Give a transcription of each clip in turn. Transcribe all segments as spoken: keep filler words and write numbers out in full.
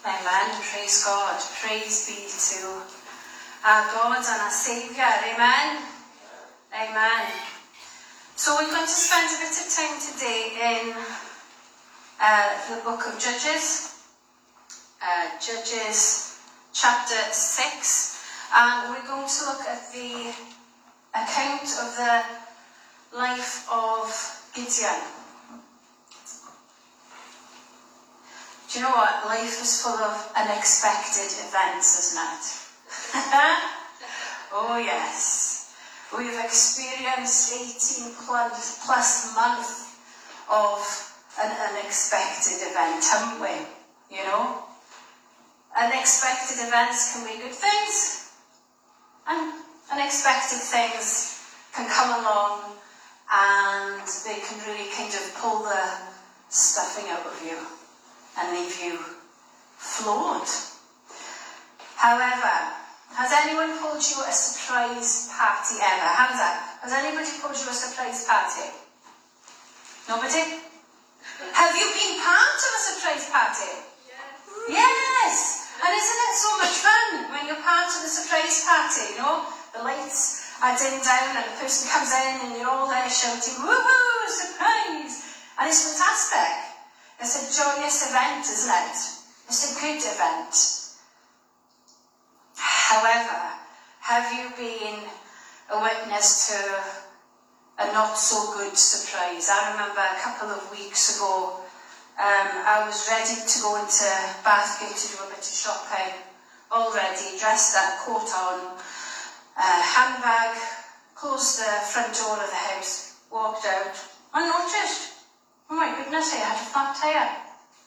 Amen. Praise God. Praise be to our God and our Saviour. Amen. Amen. So we're going to spend a bit of time today in uh, the book of Judges. Uh, Judges chapter six. And we're going to look at the account of the life of Gideon. Do you know what? Life is full of unexpected events, isn't it? Oh yes. We've experienced eighteen plus, plus months of an unexpected event, haven't we? You know? Unexpected events can be good things, and unexpected things can come along and they can really kind of pull the stuffing out of you and leave you floored. However, has anyone pulled you a surprise party ever? Hands up. Has anybody pulled you a surprise party? Nobody? Have you been part of a surprise party? Yes. Yes! And isn't it so much fun when you're part of the surprise party, you know? The lights are dimmed down and the person comes in and you're all there shouting, woohoo, surprise! And it's fantastic. It's a joyous event, isn't it? It's a good event. However, have you been a witness to a not so good surprise? I remember a couple of weeks ago, um, I was ready to go into Bathgate to do a bit of shopping, all ready, dressed up, coat on, uh, handbag, closed the front door of the house, walked out, and noticed, oh my goodness, I had a flat tyre.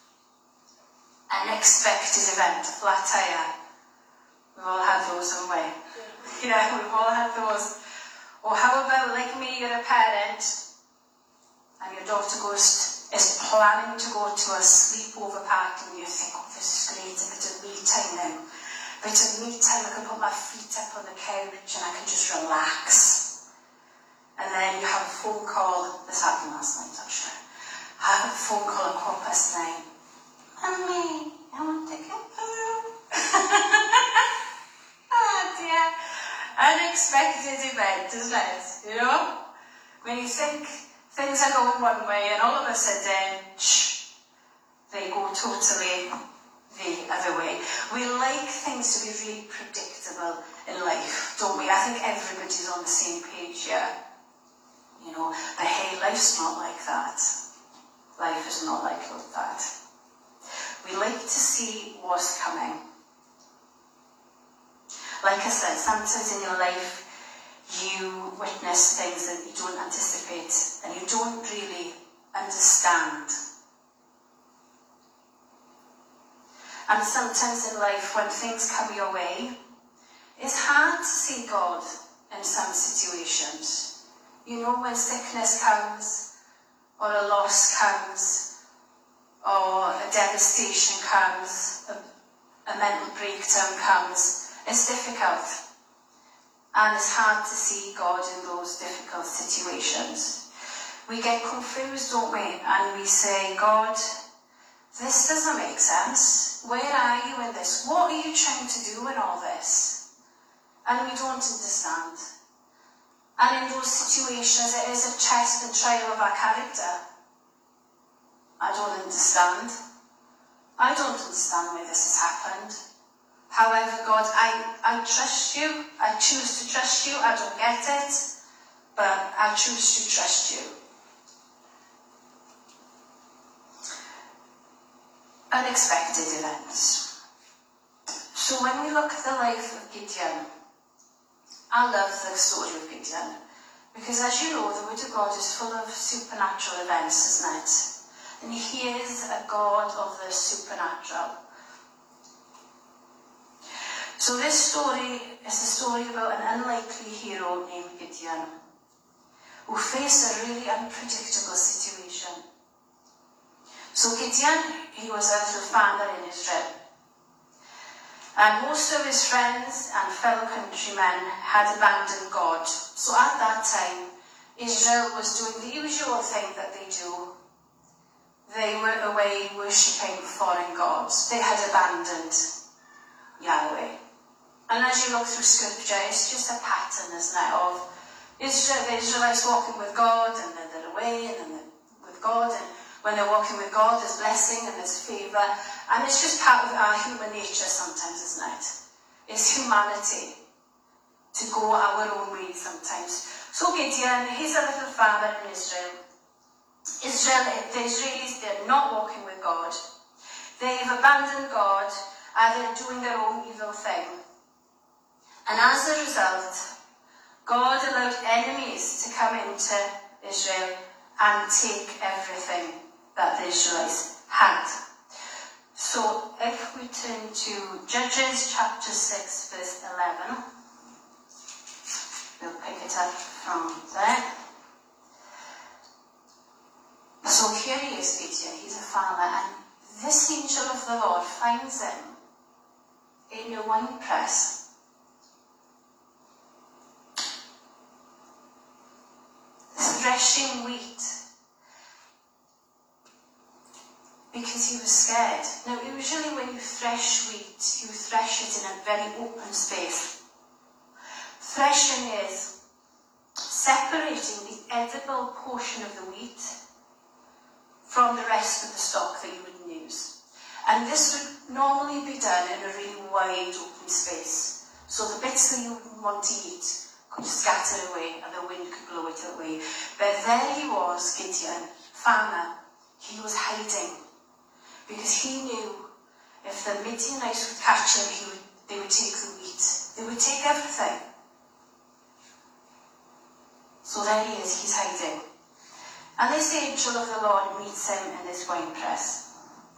Unexpected event, a flat tyre. We've all had those, haven't we? Yeah, we've all had those. Or how about, like me, you're a parent, and your daughter goes, is planning to go to a sleepover party, and you think, oh, this is great, a bit of me time now. A bit of me time, I can put my feet up on the couch, and I can just relax. And then you have a phone call, this happened last night, actually. I have a phone call at quarter past nine. Mummy, I want to go home. Oh dear. Unexpected event, isn't it? You know? When you think things are going one way and all of a sudden, shh, they go totally the other way. We like things to be really predictable in life, don't we? I think everybody's on the same page here. You know, but hey, life's not like that. Life is not like that. We like to see what's coming. Like I said, sometimes in your life you witness things that you don't anticipate and you don't really understand. And sometimes in life when things come your way, it's hard to see God in some situations. You know, when sickness comes, or a loss comes, or a devastation comes, a, a mental breakdown comes, it's difficult. And it's hard to see God in those difficult situations. We get confused, don't we? And we say, God, this doesn't make sense. Where are you in this? What are you trying to do in all this? And we don't understand. And in those situations, it is a test and trial of our character. I don't understand. I don't understand why this has happened. However, God, I, I trust you. I choose to trust you. I don't get it, but I choose to trust you. Unexpected events. So when we look at the life of Gideon, I love the story of Gideon, because as you know, the Word of God is full of supernatural events, isn't it? And he is a God of the supernatural. So this story is a story about an unlikely hero named Gideon, who faced a really unpredictable situation. So Gideon, he was a little farmer in Israel. And most of his friends and fellow countrymen had abandoned God. So at that time, Israel was doing the usual thing that they do. they were away worshipping foreign gods. They had abandoned Yahweh. And as you look through scripture, it's just a pattern, isn't it, of Israel, the Israelites walking with God, and then they're away, and then they're with God, and when they're walking with God, there's blessing and there's favour. And it's just part of our human nature sometimes, isn't it? It's humanity to go our own way sometimes. So Gideon, he's a little farmer in Israel. Israel, the Israelis, they're not walking with God. They've abandoned God, and they're doing their own evil thing. And as a result, God allowed enemies to come into Israel and take everything that the Israelites had. So if we turn to Judges chapter six, verse eleven, we'll pick it up from there. So here he is, Gideon, he's a farmer, and this angel of the Lord finds him in a wine press. Threshing wheat, because he was scared. Now, usually when you thresh wheat, you thresh it in a very open space. Threshing is separating the edible portion of the wheat from the rest of the stock that you wouldn't use. And this would normally be done in a really wide open space. So the bits that you wouldn't want to eat could scatter away and the wind could blow it away. But there he was, Gideon, farmer. He was hiding because he knew if the Midianites would catch him, he would, they would take the wheat. They would take everything. So there he is, he's hiding. And this angel of the Lord meets him in this wine press.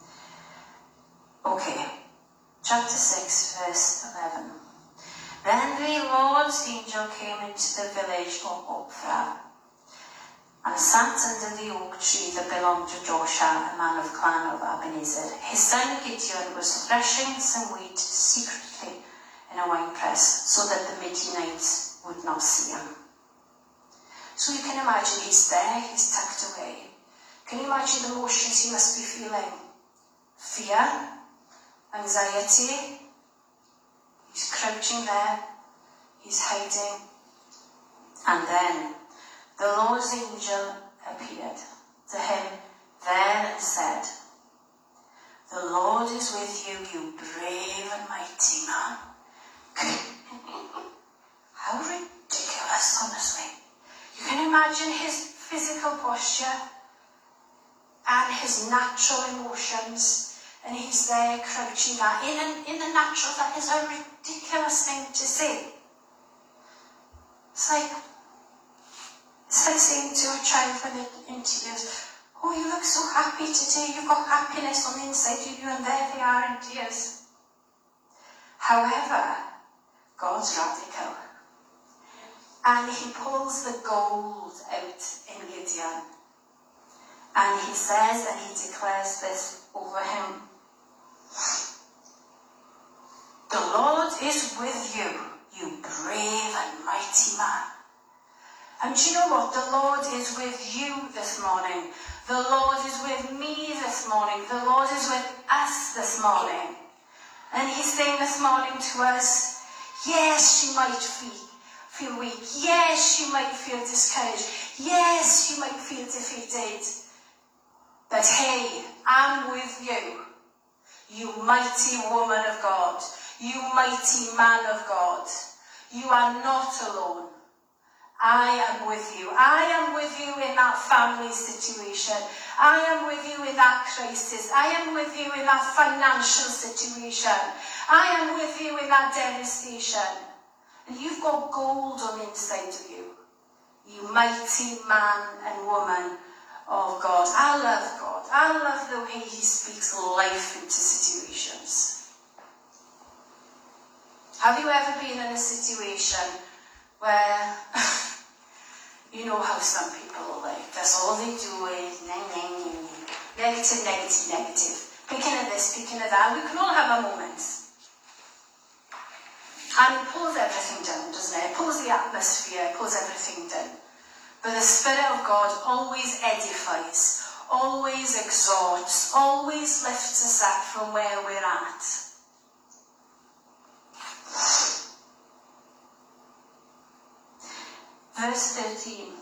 Okay, chapter six, verse eleven. Then the Lord's angel came into the village of Ophrah and sat under the oak tree that belonged to Joshua, a man of clan of Ebenezer. His son Gideon was threshing some wheat secretly in a winepress so that the Midianites would not see him. So you can imagine he's there, he's tucked away. Can you imagine the emotions he must be feeling? Fear, anxiety. He's crouching there, he's hiding, and then the Lord's angel appeared to him there and said, "The Lord is with you, you brave and mighty man." How ridiculous, honestly. You can imagine his physical posture and his natural emotions. And he's there crouching down. In, an, in the natural, that is a ridiculous thing to say. It's like, it's like saying to a child when they're interviewed, "Oh, you look so happy today. You've got happiness on the inside of you," and there they are in tears. However, God's radical. And he pulls the gold out in Gideon. And he says, and he declares this over him: "The Lord is with you, you brave and mighty man." And do you know what? The Lord is with you this morning. The Lord is with me this morning. The Lord is with us this morning. And he's saying this morning to us, yes, you might feel, feel weak. Yes, you might feel discouraged. Yes, you might feel defeated. But hey, I'm with you. You mighty woman of God. You mighty man of God. You are not alone. I am with you. I am with you in that family situation. I am with you in that crisis. I am with you in that financial situation. I am with you in that devastation. And you've got gold on the inside of you. You mighty man and woman of God. I love God. I love the way he speaks life into situations. Have you ever been in a situation where you know how some people are like, that's all they do is nah, nah, nah, nah. Negative, negative, negative. Picking at this, picking at that. We can all have our moments. And it pulls everything down, doesn't it? It pulls the atmosphere, it pulls everything down. But the Spirit of God always edifies, always exhorts, always lifts us up from where we're at. Verse thirteen.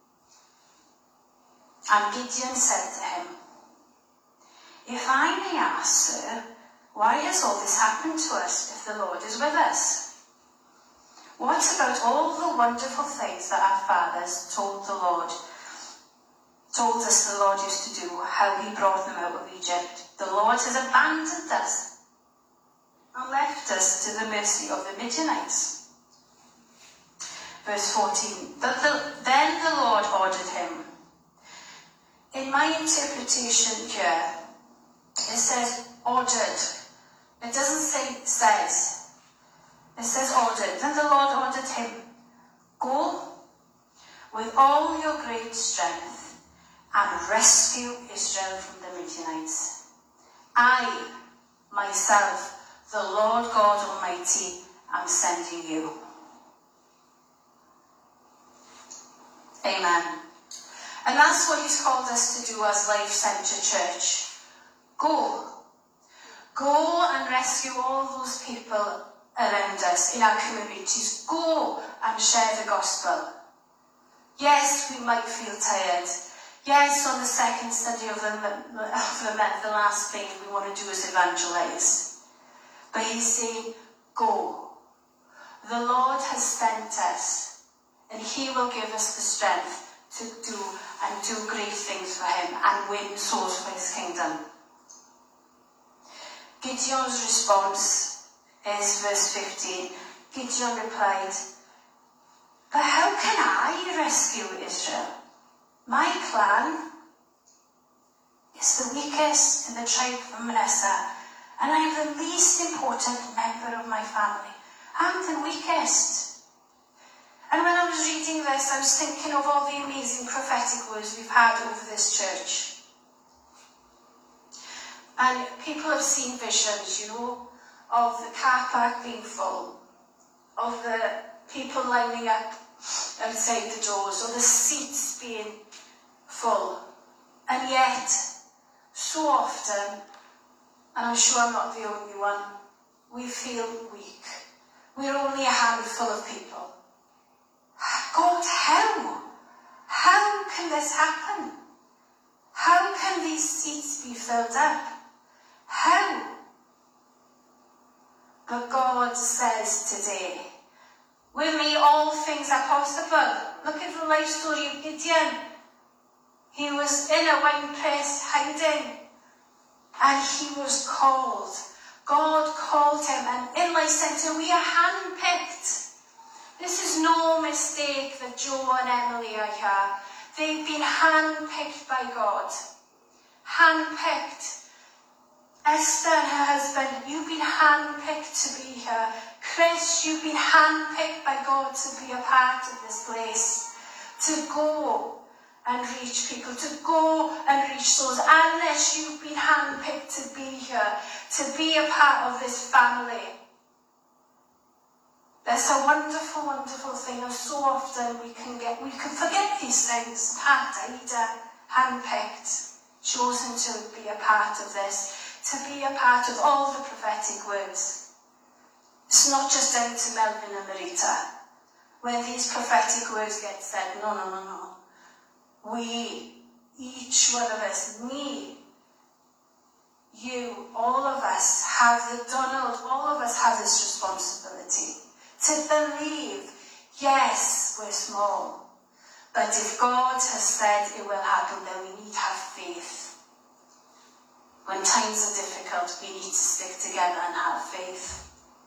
And Gideon said to him, "If I may ask, sir, why has all this happened to us if the Lord is with us? What about all the wonderful things that our fathers told the Lord, told us the Lord used to do, how he brought them out of Egypt? The Lord has abandoned us and left us to the mercy of the Midianites." Verse fourteen. But the, then the Lord ordered him. In my interpretation here, it says ordered. It doesn't say says. It says ordered. Then the Lord ordered him, "Go with all your great strength and rescue Israel from the Midianites. I, myself, the Lord God Almighty, am sending you." Amen. And that's what he's called us to do as Life Centre Church. Go. Go and rescue all those people around us in our communities. Go and share the gospel. Yes, we might feel tired. Yes, on the second study of the, of the month, the last thing we want to do is evangelise. But he's saying, go. The Lord has sent us. And he will give us the strength to do and do great things for him and win souls for his kingdom. Gideon's response is verse fifteen. Gideon replied, "But how can I rescue Israel? My clan is the weakest in the tribe of Manasseh, and I am the least important member of my family. I'm the weakest." And when I was reading this, I was thinking of all the amazing prophetic words we've had over this church. And people have seen visions, you know, of the car park being full, of the people lining up outside the doors, or the seats being full. And yet, so often, and I'm sure I'm not the only one, we feel weak. We're only a handful of people. God, how? How can this happen? How can these seats be filled up? How? But God says today, with me all things are possible. Look at the life story of Gideon. He was in a wine press hiding, and he was called. God called him, and in Life Centre we are handpicked. This is no mistake that Joe and Emily are here. They've been handpicked by God. Handpicked. Esther and her husband, you've been handpicked to be here. Chris, you've been handpicked by God to be a part of this place. To go and reach people. To go and reach souls. Unless you've been handpicked to be here. To be a part of this family. That's a wonderful, wonderful thing, and so often we can get, we can forget these things. Pat, Aida, handpicked, chosen to be a part of this, to be a part of all the prophetic words. It's not just down to Melvin and Marita. When these prophetic words get said, no, no, no, no. We, each one of us, me, you, all of us have the, Donald, all of us have this responsibility. To believe, yes, we're small, but if God has said it will happen, then we need to have faith. When times are difficult, we need to stick together and have faith.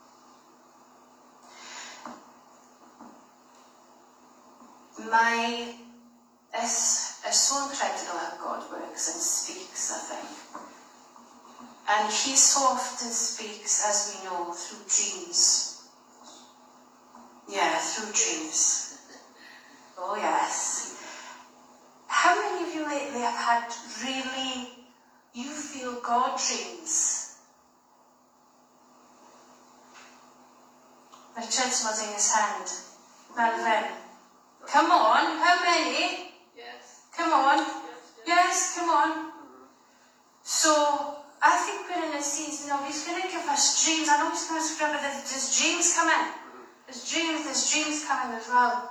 My, it's, it's so incredible how God works and speaks, I think. And he so often speaks, as we know, through dreams. Yeah, through dreams. Oh yes. How many of you lately have had really, you feel God dreams? Richard's nodding his hand. Melvin. Come on, how many? Yes. Come on. Yes. guys, come on. So, I think we're in a season of He's going to give us dreams. I know He's going to remember that there's dreams coming. There's dreams, there's dreams coming as well.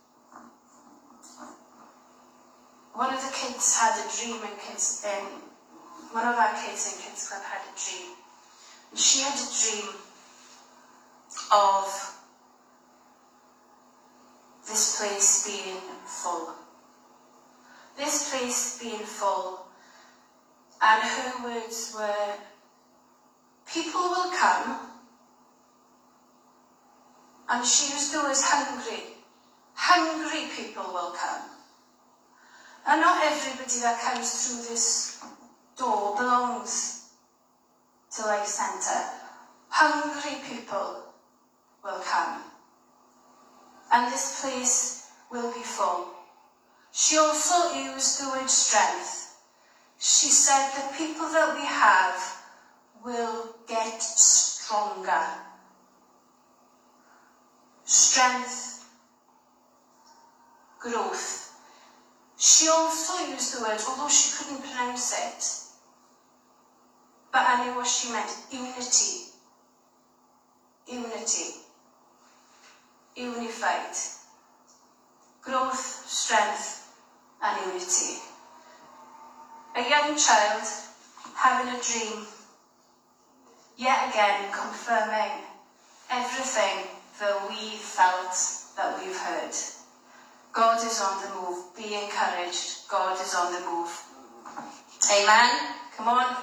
One of the kids had a dream in kids, um, one of our kids in Kids Club had a dream. And she had a dream of this place being full. This place being full. And her words were, people will come, and she used the words hungry. Hungry people will come. And not everybody that comes through this door belongs to Life Centre. Hungry people will come. And this place will be full. She also used the word strength. She said the people that we have will get stronger. Strength, growth. She also used the word, although she couldn't pronounce it, but I knew what she meant, unity. Unity. Unified. Growth, strength, and unity. A young child having a dream, yet again confirming everything that we felt that we've heard. God is on the move. Be encouraged. God is on the move. Amen? Come on.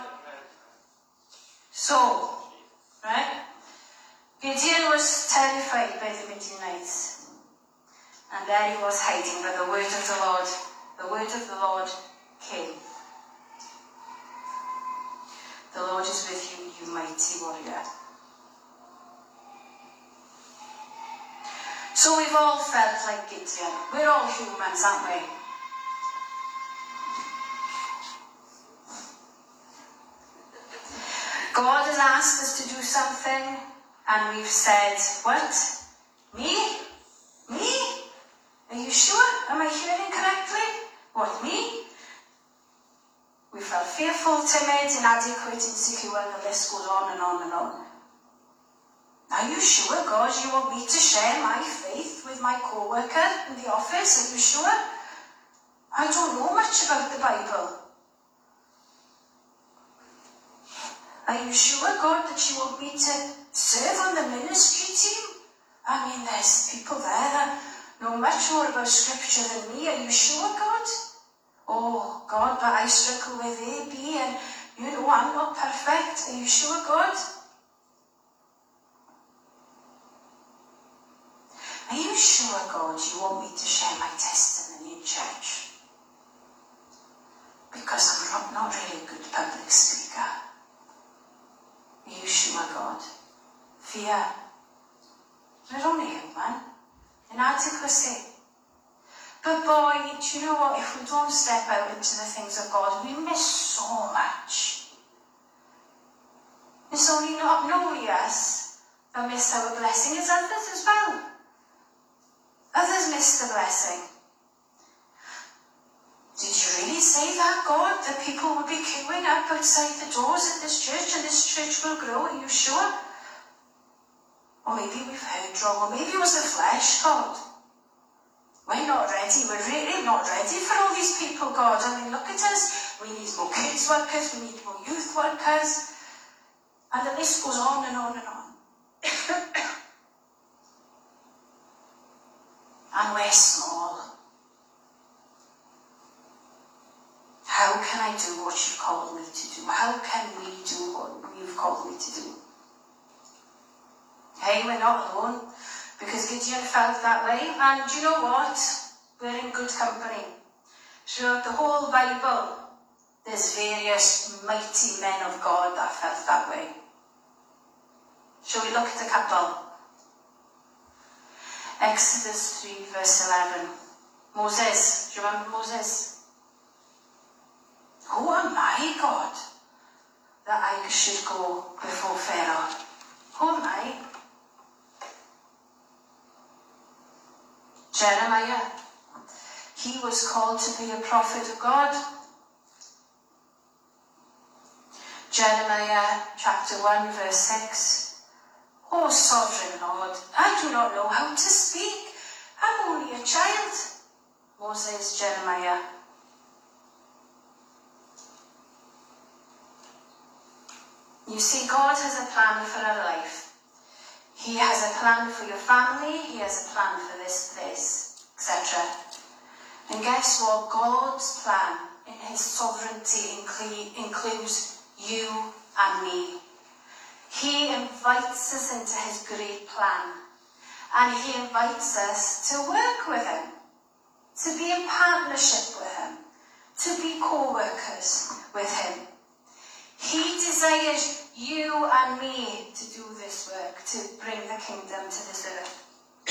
So, right? Gideon was terrified by the Midianites. And there he was hiding, but the word of the Lord, the word of the Lord came. The Lord is with you, you mighty warrior. So we've all felt like Gideon. We're all humans, aren't we? God has asked us to do something, and we've said, what? Me? Me? Are you sure? Am I hearing correctly? What, me? We felt fearful, timid, inadequate, insecure, and the list goes on and on and on. Are you sure, God, you want me to share my faith with my co-worker in the office? Are you sure? I don't know much about the Bible. Are you sure, God, that you want me to serve on the ministry team? I mean, there's people there that know much more about Scripture than me. Are you sure, God? Oh, God, but I struggle with A, B, and, you know, I'm not perfect. Are you sure, God? Are you sure, God, you want me to share my testimony in church? Because I'm not really a good public speaker. Are you sure, God? Fear. We're only human. Inadequacy. But boy, do you know what? If we don't step out into the things of God, we miss so much. It's only not, not only us that miss our blessing, it's others as well. Others miss the blessing. Did you really say that, God? That people will be queuing up outside the doors at this church and this church will grow? Are you sure? Or maybe we've heard wrong. Or maybe it was the flesh, God. We're not ready. We're really not ready for all these people, God. I mean, look at us. We need more kids workers. We need more youth workers. And the list goes on and on and on. And we're small. How can I do what you've called me to do? How can we do what you've called me to do? Hey, we're not alone. Because Gideon felt that way. And do you know what? We're in good company. Throughout the whole Bible, there's various mighty men of God that felt that way. Shall we look at a couple? Exodus three, verse eleven. Moses. Do you remember Moses? Who am I, God, that I should go before Pharaoh? Who am I? Jeremiah. He was called to be a prophet of God. Jeremiah chapter one verse six. O sovereign Lord, I do not know how to speak. I'm only a child. Moses, Jeremiah. You see, God has a plan for our life. He has a plan for your family. He has a plan for this place, et cetera. And guess what? God's plan in his sovereignty includes you and me. He invites us into his great plan. And he invites us to work with him, to be in partnership with him, to be co-workers with him. He desires you and me to do this work, to bring the kingdom to this earth,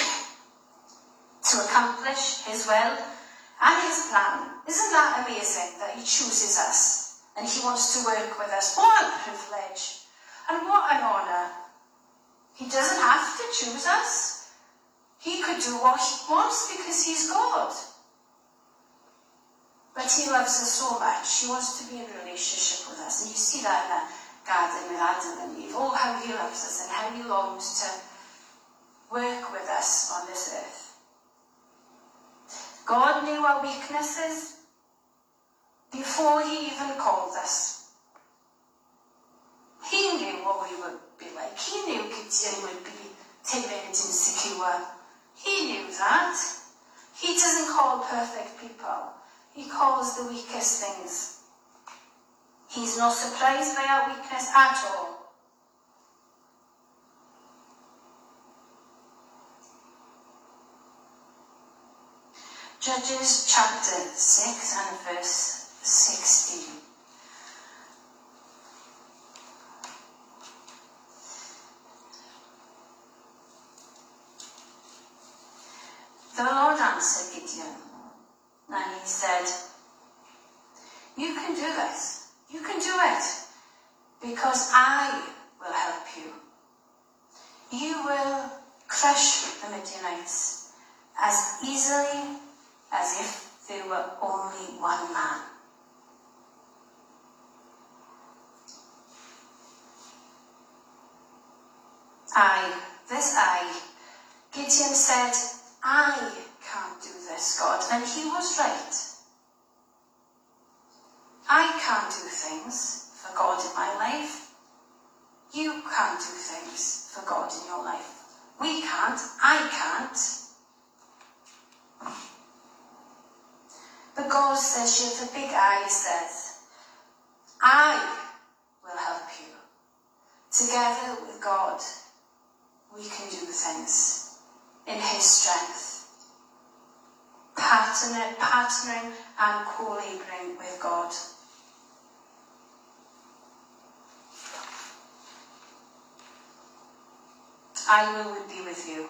to accomplish his will and his plan. Isn't that amazing that he chooses us and he wants to work with us? What a privilege and what an honour. He doesn't have to choose us. He could do what he wants because he's God. But he loves us so much. He wants to be in a relationship with us. And you see that in the garden with Adam and Eve. Oh, how he loves us and how he longs to work with us on this earth. God knew our weaknesses before he even called us. He knew what we would be like. He knew Gideon would be timid and insecure. He knew that. He doesn't call perfect people. He calls the weakest things. He's not surprised by our weakness at all. Judges chapter six and verse sixteen. The Lord answered Gideon, and he said, you can do this. You can do it. Because I will help you. You will crush the Midianites as easily as if they were only one man. I, this I, Gideon said, I can't do this, God. And he was right. I can't do things for God in my life. You can't do things for God in your life. We can't. I can't. But God says, she the big I says, I will help you. Together with God, we can do things in his strength. Partner, partnering and co-laboring with God. I will be with you.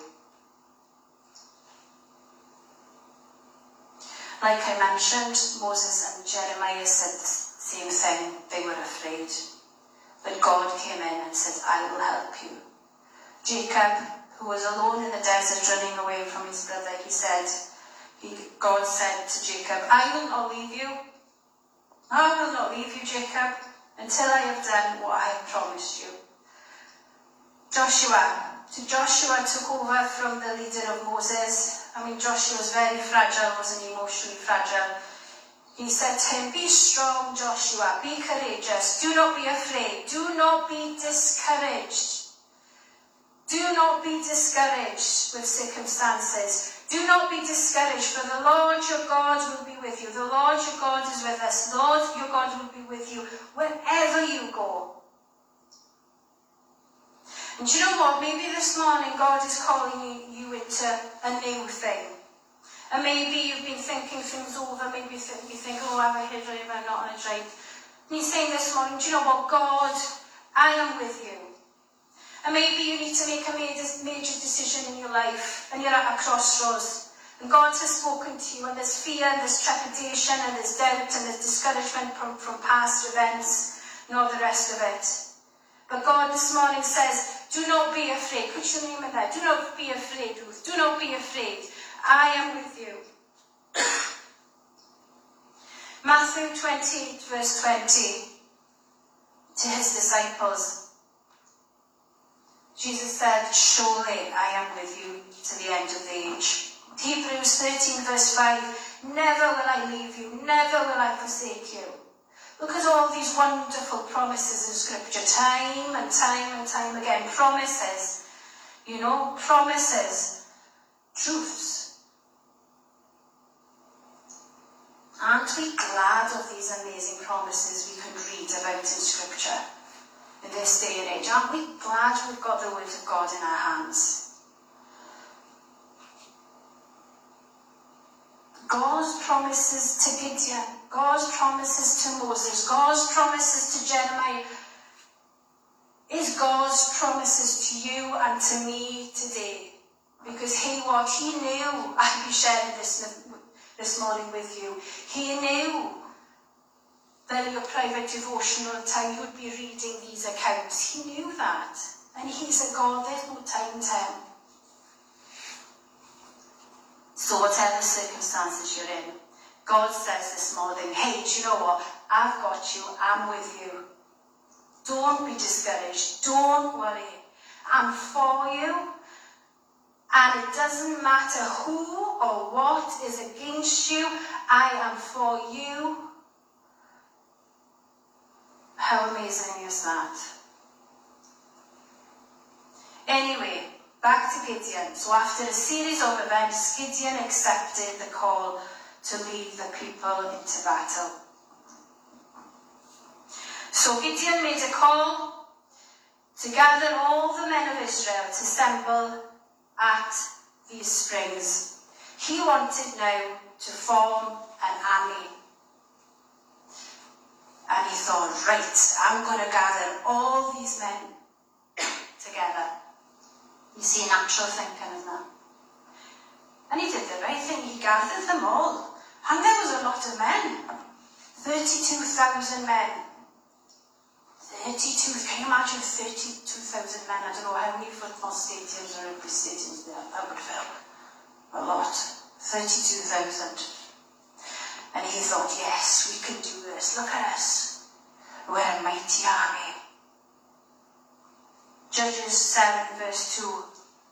Like I mentioned, Moses and Jeremiah said the same thing. They were afraid. But God came in and said, I will help you. Jacob, who was alone in the desert running away from his brother, he said, he, God said to Jacob, I will not leave you. I will not leave you, Jacob, until I have done what I have promised you. Joshua. So Joshua took over from the leader of Moses. I mean, Joshua was very fragile, wasn't he? Emotionally fragile. He said to him, be strong, Joshua. Be courageous. Do not be afraid. Do not be discouraged. Do not be discouraged with circumstances. Do not be discouraged, for the Lord your God will be with you. The Lord your God is with us. The Lord your God will be with you wherever you go. And do you know what? Maybe this morning God is calling you, you into a new thing. And maybe you've been thinking things over. Maybe you think, you think oh, am I here right? Am I not on it right? And he's saying this morning, do you know what? God, I am with you. And maybe you need to make a major, major decision in your life. And you're at a crossroads. And God has spoken to you. And there's fear, and there's trepidation, and there's doubt, and there's discouragement from, from past events, and all the rest of it. But God this morning says, do not be afraid. Put your name in there. Do not be afraid, Ruth. Do not be afraid. I am with you. Matthew twenty, verse twenty. to his disciples, Jesus said, surely I am with you to the end of the age. Hebrews thirteen verse five, never will I leave you, never will I forsake you. Look at all these wonderful promises in Scripture, time and time and time again. Promises, you know, promises, truths. Aren't we glad of these amazing promises we can read about in Scripture in this day and age? Aren't we glad we've got the Word of God in our hands? God's promises to Gideon, God's promises to Moses, God's promises to Jeremiah, is God's promises to you and to me today. Because he what? He knew I'd be sharing this this morning with you. He knew that in your private devotional time you would be reading these accounts. He knew that. And he's a God, there's no time to him. So whatever circumstances you're in, God says this morning, hey, do you know what? I've got you. I'm with you. Don't be discouraged. Don't worry. I'm for you. And it doesn't matter who or what is against you. I am for you. How amazing is that? Anyway, back to Gideon. So after a series of events, Gideon accepted the call to lead the people into battle. So Gideon made a call to gather all the men of Israel to assemble at these springs. He wanted now to form an army. And he thought, right, I'm going to gather all these men together. You see, natural thinking, isn't it? And he did the right thing. He gathered them all. And there was a lot of men. thirty-two thousand men. thirty-two, can you imagine thirty-two thousand men? I don't know how many football stadiums or rugby stadiums there. That would fill a lot. thirty-two thousand. And he thought, yes, we can do this. Look at us. We're a mighty army. Judges seven verse two.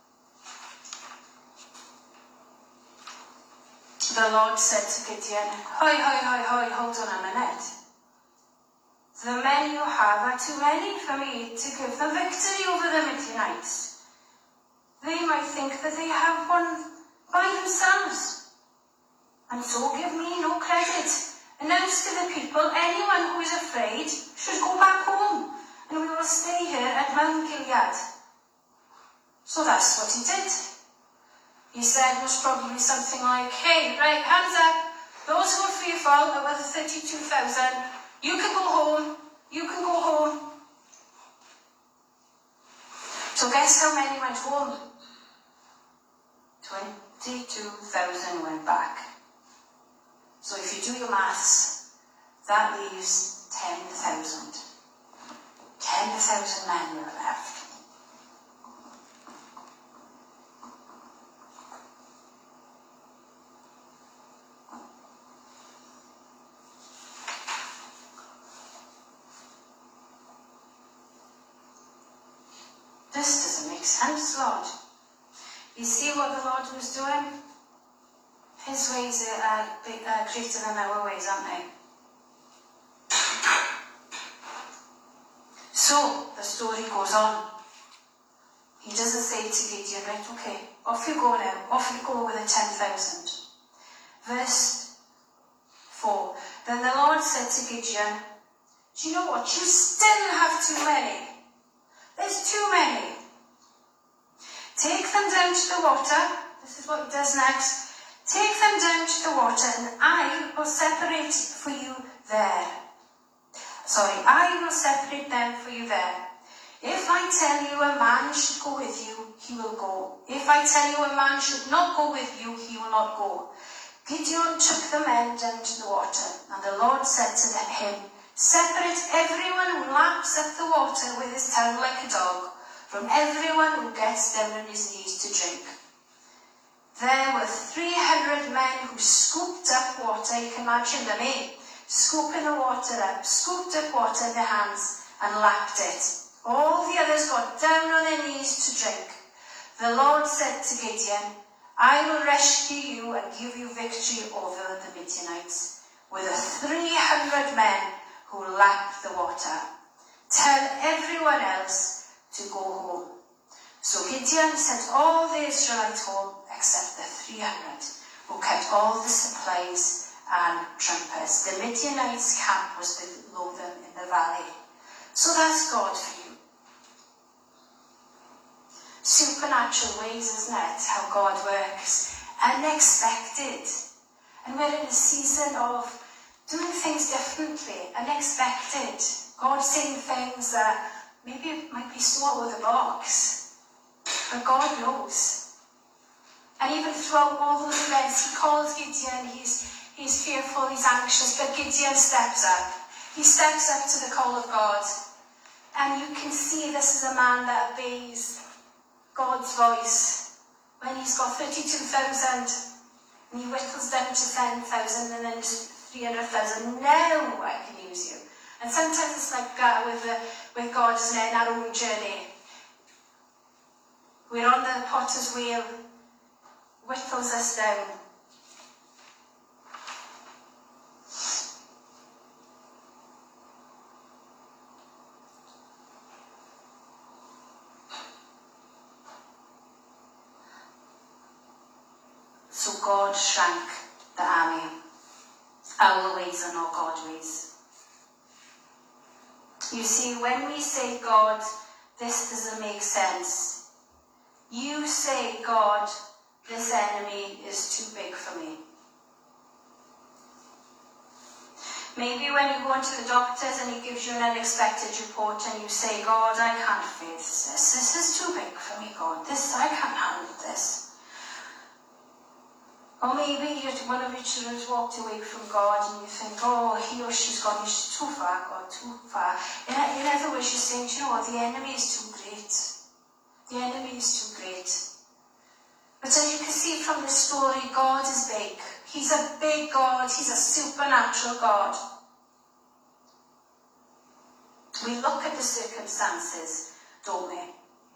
The Lord said to Gideon, hoi, hoi, hoi, hoi, hold on a minute. The men you have are too many for me to give them victory over the Midianites. They might think that they have won by themselves, and so give me no credit. Announce to the people, anyone who is afraid should go back home, and we will stay here at Mount Gilead. So that's what he did. He said most probably something like, hey, right, hands up. Those who are fearful, over the thirty-two thousand, you can go home. You can go home. So guess how many went home? twenty-two thousand went back. So if you do your maths, that leaves ten thousand. ten thousand men were left. This doesn't make sense, Lord. You see what the Lord was doing? His ways are uh, greater than our ways, aren't they? So, the story goes on. He doesn't say to Gideon, right, okay, off you go now. Off you go with the ten thousand. Verse four. Then the Lord said to Gideon, do you know what? You still have too many. There's too many. Take them down to the water. This is what he does next. Take them down to the water, and I will separate for you there. Sorry, I will separate them for you there. If I tell you a man should go with you, he will go. If I tell you a man should not go with you, he will not go. Gideon took the men down to the water, and the Lord said to them, him, separate everyone who laps at the water with his tongue like a dog, from everyone who gets down on his knees to drink. There were three hundred men who scooped up water. You can imagine them, eh? Scooping the water up, scooped up water in their hands, and lapped it. All the others got down on their knees to drink. The Lord said to Gideon, I will rescue you and give you victory over the Midianites with the three hundred men who lapped the water. Tell everyone else to go home. So Gideon sent all the Israelites home except the three hundred who kept all the supplies and trumpets. The Midianites' camp was below them in the valley. So that's God for you. Supernatural ways, isn't it? How God works. Unexpected. And we're in a season of doing things differently. Unexpected. God saying things that maybe might be so out of the box. But God knows. And even throughout all those events, he calls Gideon, he's, he's fearful, he's anxious, but Gideon steps up. He steps up to the call of God. And you can see this is a man that obeys God's voice. When he's got thirty-two thousand, and he whittles down to ten thousand, and then three hundred thousand, now I can use you. And sometimes it's like that with, the, with God, isn't it, in our own journey. We're on the potter's wheel, whittles us down. So God shrank the army. Our ways are not God's ways. You see, when we say, God, this doesn't make sense, you say, God, this enemy is too big for me. Maybe when you go into the doctors and he gives you an unexpected report and you say, God, I can't face this. This is too big for me, God. This, I can't handle this. Or maybe one of your children's walked away from God and you think, oh, he or she's gone too far, God, too far. In, in other words, you're saying, do you know what, the enemy is too great. The enemy is too great. But as you can see from the story, God is big. He's a big God. He's a supernatural God. We look at the circumstances, don't we?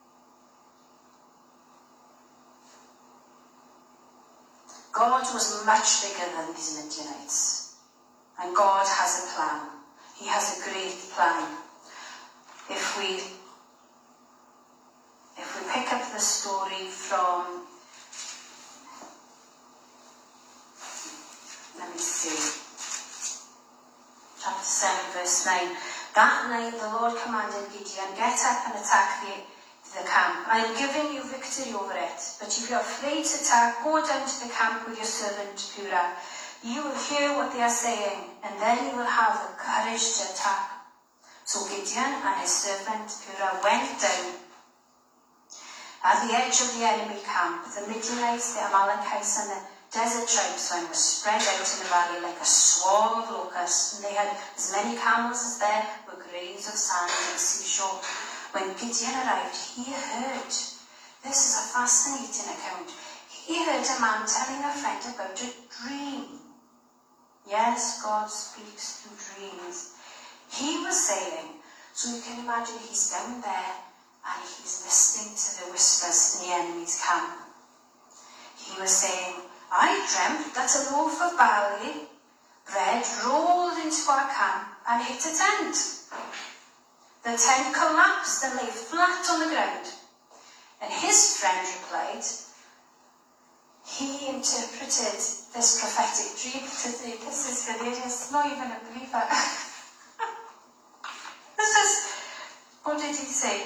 God was much bigger than these Midianites. And God has a plan. He has a great plan. If we, if we pick up the story from, let me see, chapter seven, verse nine. That night the Lord commanded Gideon, get up and attack the the camp. I am giving you victory over it. But if you are afraid to attack, go down to the camp with your servant Purah. You will hear what they are saying, and then you will have the courage to attack. So Gideon and his servant Purah went down at the edge of the enemy camp. The Midianites, the Amalekites, and the desert tribesmen were spread out in the valley like a swarm of locusts, and they had as many camels as there were grains of sand on the seashore. When Gideon arrived, he heard, this is a fascinating account, he heard a man telling a friend about a dream. Yes, God speaks through dreams. He was saying, so you can imagine he's down there and he's listening to the whispers in the enemy's camp. He was saying, I dreamt that a loaf of barley bread rolled into our camp and hit a tent. The tent collapsed and lay flat on the ground. And his friend replied, he interpreted this prophetic dream today. This is hilarious, not even a believer. This is, what did he say?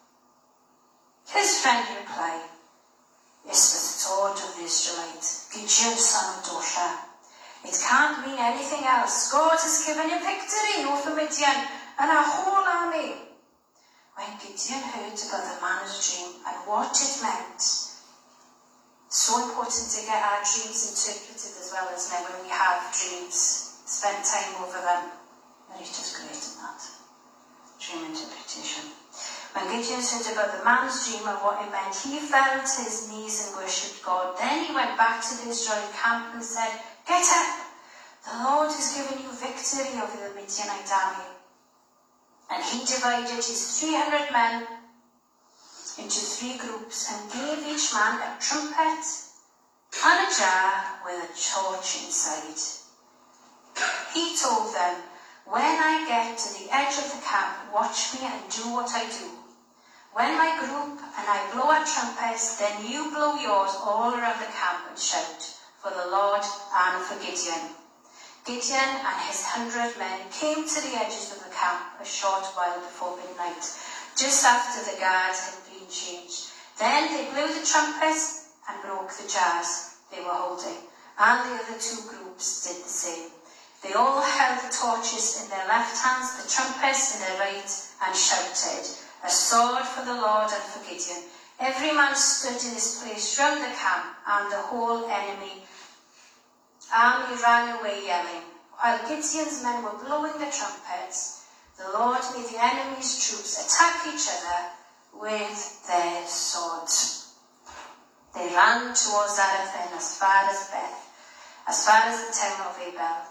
His friend replied, this was the sword of the Israelite, Gideon son of Dosha. It can't mean anything else. God has given him victory over Midian and our whole army. When Gideon heard about the man's dream and what it meant, so important to get our dreams interpreted as well, isn't it? When we have dreams, spend time over them. Marita's great at that. Dream interpretation. When Gideon heard about the man's dream and what it meant, he fell to his knees and worshipped God. Then he went back to the Israeli camp and said, get up! The Lord has given you victory over the Midianite army. And he divided his three hundred men into three groups and gave each man a trumpet and a jar with a torch inside. He told them, when I get to the edge of the camp, watch me and do what I do. When my group and I blow our trumpets, then you blow yours all around the camp and shout for the Lord and for Gideon. Gideon and his hundred men came to the edges of the camp a short while before midnight, just after the guards had been changed. Then they blew the trumpets and broke the jars they were holding, and the other two groups did the same. They all held the torches in their left hands, the trumpets in their right, and shouted, a sword for the Lord and for Gideon. Every man stood in his place round the camp, and the whole enemy army ran away yelling. While Gideon's men were blowing the trumpets, the Lord made the enemy's troops attack each other with their swords. They ran towards Zarethan as far as Beth, as far as the town of Abel.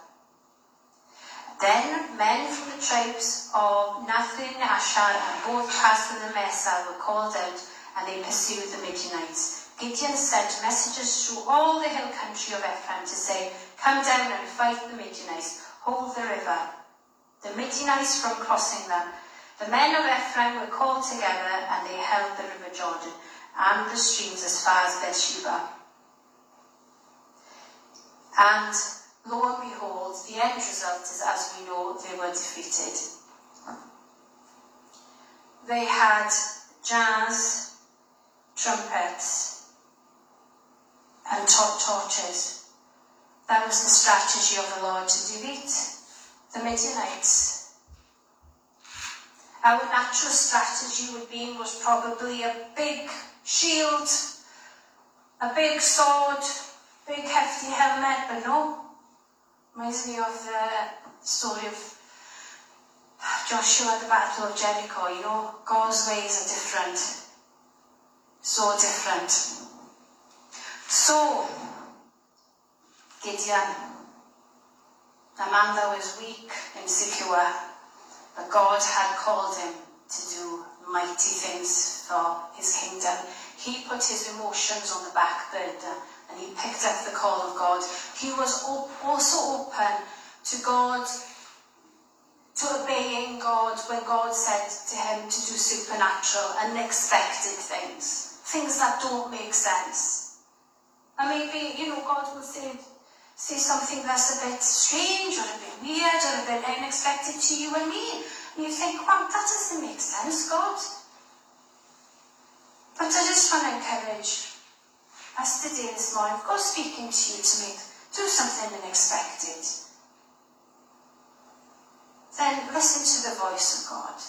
Then men from the tribes of Naphtali and Asher and both parts of the Mesa were called out, and they pursued the Midianites. Gideon sent messengers through all the hill country of Ephraim to say, come down and fight the Midianites, hold the river, the Midianites from crossing them. The men of Ephraim were called together, and they held the river Jordan and the streams as far as Beersheba. And lo and behold, the end result is, as we know, they were defeated. They had jars, trumpets, and top torches. That was the strategy of the Lord to defeat the Midianites. Our natural strategy would be was probably a big shield, a big sword, big hefty helmet, but no. Reminds me of the story of Joshua at the Battle of Jericho. You know, God's ways are different. So different. So, Gideon, a man that was weak, insecure, but God had called him to do mighty things for his kingdom. He put his emotions on the back burner, and he picked up the call of God. He was also open to God, to obeying God when God said to him to do supernatural, unexpected things, things that don't make sense. And maybe, you know, God will say, say something that's a bit strange or a bit weird or a bit unexpected to you and me. And you think, wow, that doesn't make sense, God. But I just want to encourage us today, this morning, if God's speaking to you to make, do something unexpected, then listen to the voice of God.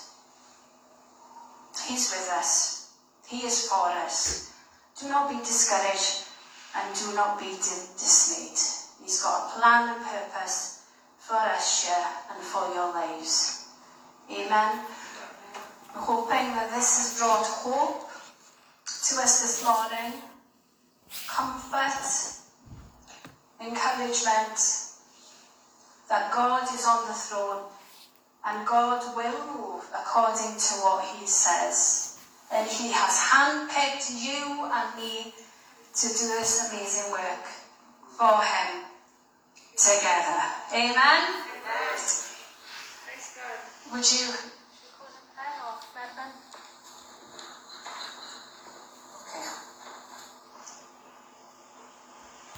He's with us. He is for us. Do not be discouraged and do not be di- dismayed. He's got a plan and purpose for us here and for your lives. Amen. I'm hoping that this has brought hope to us this morning, comfort, encouragement, that God is on the throne and God will move according to what he says. And he has handpicked you and me to do this amazing work for him together. Amen? Amen. Would you